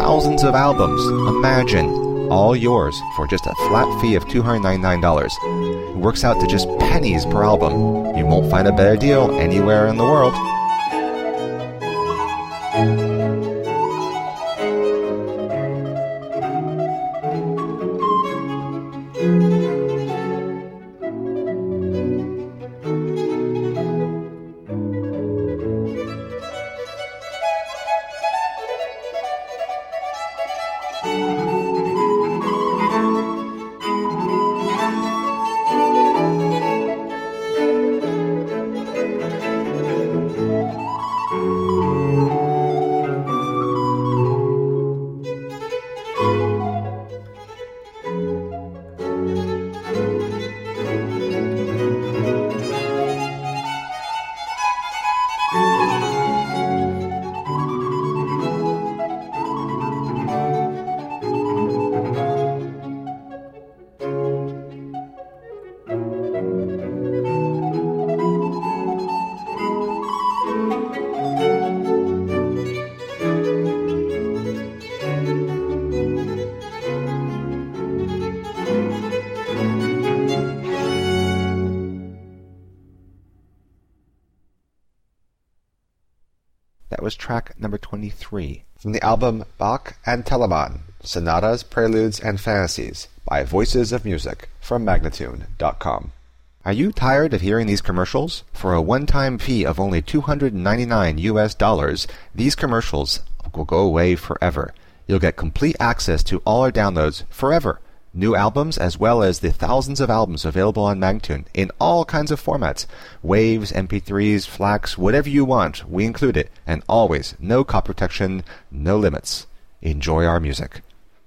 thousands of albums. Imagine, all yours for just a flat fee of $299. It works out to just pennies per album. You won't find a better deal anywhere in the world. That was track number 23 from the album Bach and Telemann, Sonatas, Preludes, and Fantasies by Voices of Music from Magnatune.com. Are you tired of hearing these commercials? For a one-time fee of only $299 these commercials will go away forever. You'll get complete access to all our downloads forever. New albums as well as the thousands of albums available on Magnatune in all kinds of formats. Waves, MP3s, FLACs, whatever you want, we include it. And always, no copy protection, no limits. Enjoy our music.